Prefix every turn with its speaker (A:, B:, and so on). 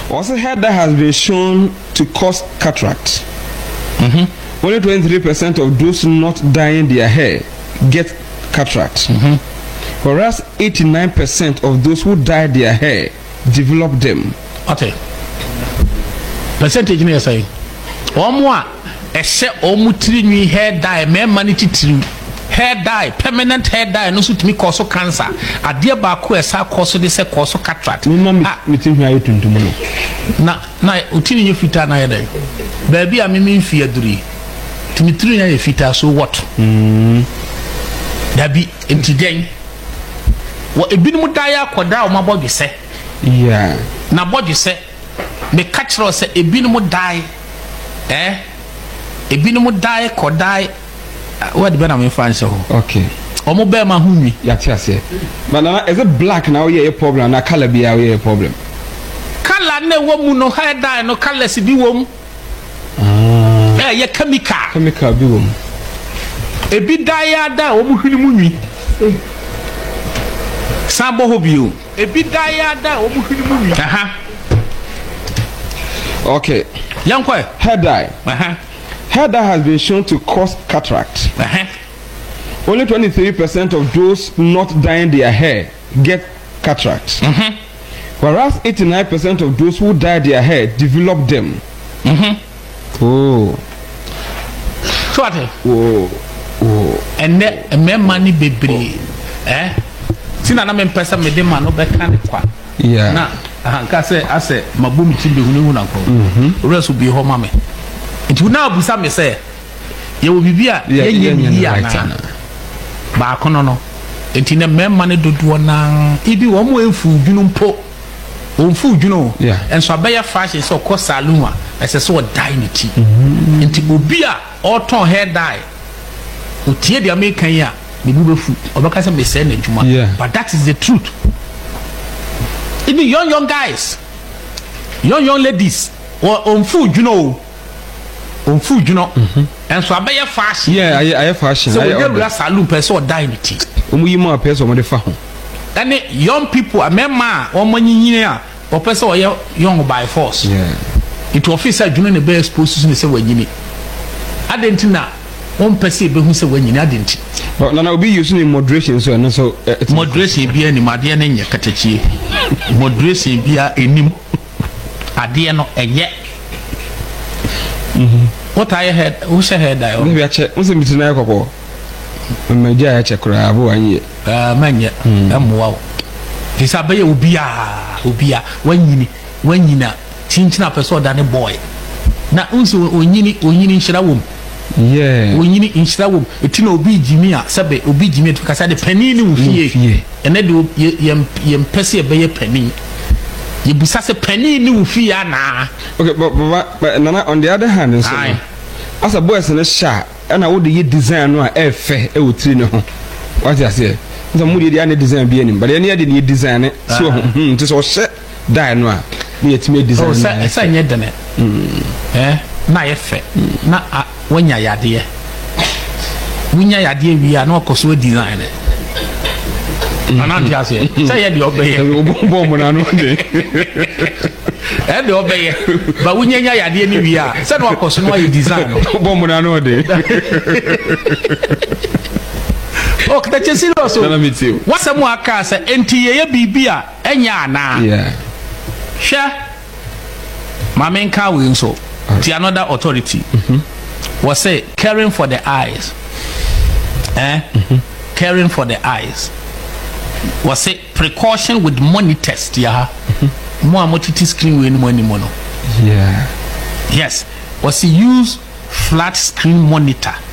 A: Also, hair dye has been shown to cause cataract. Only 23% of those not dyeing their hair get cataract, whereas 89% of those who dye their hair develop them.
B: Okay. Percentage you say? Omwa ese omutiri nwi hair dye me mani titiri hair dye permanent hair dye no so timi cause cancer. Ade ba ko esa cause de se cause cataract.
A: Meeting here tuntum no.
B: Na utini nye fita na yede. Baby a mimi mfi aduri. Timitiri nya fita so what? Dabi enti den. Wo ebinum dye akoda o mabodwe se.
A: Yeah.
B: Na bodwe se me catch se ebinum dye ebinum dye kodai what be na me fan so.
A: Okay.
B: Omo be ma hunwi.
A: Ya tiase. But now is it black now here problem na color be here problem.
B: Color na wo mu no hair dye no colors bi wo mu. Ye chemical.
A: Chemical bi wo mu.
B: Ebi dye ada o mu hwini mu nwi. Sambo hobio. Ebi dye ada o mu hwini mu nwi.
A: Okay.
B: Yankwe.
A: Hair dye. Hair dye has been shown to cause cataract. Only 23% of those not dyeing their hair get cataract. Whereas 89% of those who dye their hair develop them. Oh.
B: So what?
A: Oh.
B: And me money bebre. Sina na me pesa me de man no be kan kwa.
A: Yeah.
B: Na ka say ase mabumi timbe hunu na ko. Resu bi ho ma me. Nti na abusa me say ye wo bibia ye nye na. Ba kono no. Nti na memma ne dodo na ibi wo mo enfu dwunu mpo. Onfu dwunu. Enso abeya fashion so ko salon a ese so dye ne ti. Nti obi a oton hair dye. Otie de American ya me bu befu. Obaka say me say na dwuma. But that is the truth. Even young guys, young ladies, or onfu dwunu. Onfu dwunu. Enso abeya fashion.
A: Yeah, I fashion.
B: So we get salon person or dye ne ti.
A: Omuyi mo person mo de fa ho.
B: And young people, a member or money or person or young by force.
A: Yeah.
B: It officer during the best position is a winning. I didn't know one person who said when you didn't.
A: But now I'll be using in moderation, so and so
B: moderation be any Madian in your catachi. Moderation be a nim. Adiano and yet. What I had, who said I
A: maybe I check. What's a midnight couple? My dear, check crab one year.
B: Man, yet, wow. This abaya ubia, when you know, changing up a sort than a boy. Now, also, when you in Shrawum.
A: Yeah,
B: when you in Shrawum, it no be Jimmy, Sabe, Obi Jimmy, because I had a penny in fee, and then do yem Percy a bay penny. You busas a penny in fee, na. Okay,
A: but on the other hand, as a boy in a shot. And I would design no fair trino. What I say? The moody the design be any, but any other need design it. So this was set die no. Yet me design.
B: Say yet done it. Na fair. Na when ya dear. When ya dear we are not cause we design it. And just say the obey bomb on and the obey, but when you are the we are, said what cause no you design bomb on another day. Oh, that you see also. What's a more cast NTA BBA and yana?
A: Yeah,
B: sure. My main car will so the another authority was say caring for the eyes. Caring for the eyes. Was it precaution with monitors? Yeah, more multi screen when money mono.
A: Yeah,
B: yes. Was he use flat screen monitor